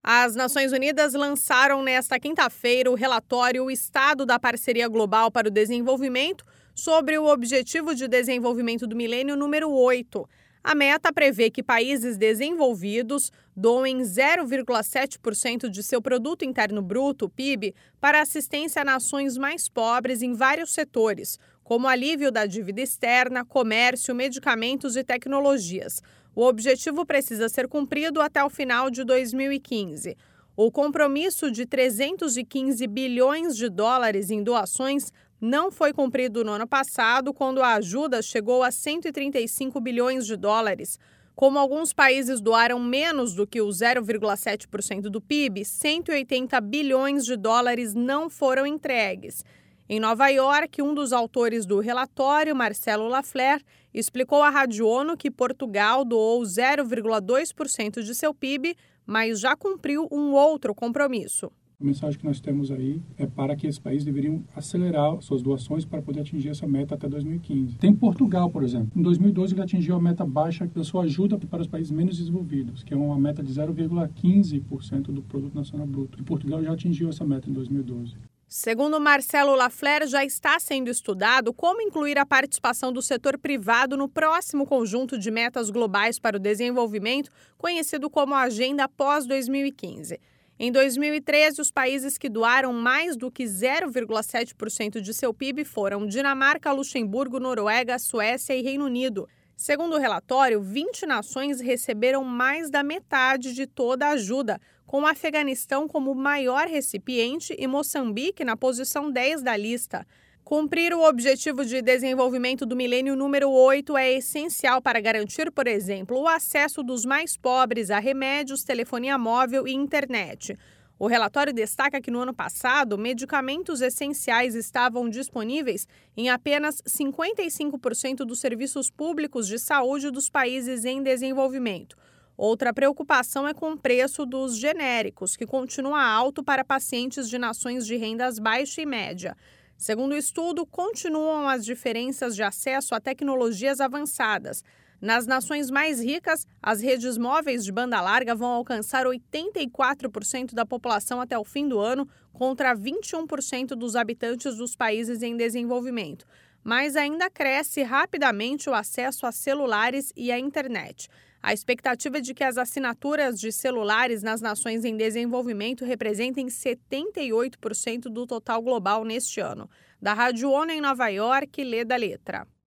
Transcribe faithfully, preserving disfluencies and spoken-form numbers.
As Nações Unidas lançaram nesta quinta-feira o relatório O Estado da Parceria Global para o Desenvolvimento sobre o Objetivo de Desenvolvimento do Milênio número oito. A meta prevê que países desenvolvidos doem zero vírgula sete por cento de seu produto interno bruto, P I B, para assistência a nações mais pobres em vários setores, como alívio da dívida externa, comércio, medicamentos e tecnologias. O objetivo precisa ser cumprido até o final de dois mil e quinze. O compromisso de trezentos e quinze bilhões de dólares em doações não foi cumprido no ano passado, quando a ajuda chegou a cento e trinta e cinco bilhões de dólares. Como alguns países doaram menos do que o zero vírgula sete por cento do P I B, cento e oitenta bilhões de dólares não foram entregues. Em Nova York, um dos autores do relatório, Marcelo Lafler, explicou à Rádio ONU que Portugal doou zero vírgula dois por cento de seu P I B, mas já cumpriu um outro compromisso. A mensagem que nós temos aí é para que esses países deveriam acelerar suas doações para poder atingir essa meta até dois mil e quinze. Tem Portugal, por exemplo. Em dois mil e doze ele atingiu a meta baixa da sua ajuda para os países menos desenvolvidos, que é uma meta de zero vírgula quinze por cento do Produto Nacional Bruto. E Portugal já atingiu essa meta em dois mil e doze. Segundo Marcelo Lafler, já está sendo estudado como incluir a participação do setor privado no próximo conjunto de metas globais para o desenvolvimento, conhecido como Agenda pós dois mil e quinze. Em dois mil e treze, os países que doaram mais do que zero vírgula sete por cento de seu P I B foram Dinamarca, Luxemburgo, Noruega, Suécia e Reino Unido. Segundo o relatório, vinte nações receberam mais da metade de toda a ajuda, com o Afeganistão como maior recipiente e Moçambique na posição dez da lista. Cumprir o Objetivo de Desenvolvimento do Milênio número oito é essencial para garantir, por exemplo, o acesso dos mais pobres a remédios, telefonia móvel e internet. O relatório destaca que no ano passado, medicamentos essenciais estavam disponíveis em apenas cinquenta e cinco por cento dos serviços públicos de saúde dos países em desenvolvimento. Outra preocupação é com o preço dos genéricos, que continua alto para pacientes de nações de rendas baixa e média. Segundo o estudo, continuam as diferenças de acesso a tecnologias avançadas. Nas nações mais ricas, as redes móveis de banda larga vão alcançar oitenta e quatro por cento da população até o fim do ano, contra vinte e um por cento dos habitantes dos países em desenvolvimento. Mas ainda cresce rapidamente o acesso a celulares e à internet. A expectativa é de que as assinaturas de celulares nas nações em desenvolvimento representem setenta e oito por cento do total global neste ano. Da Rádio ONU em Nova York, Leda Letra.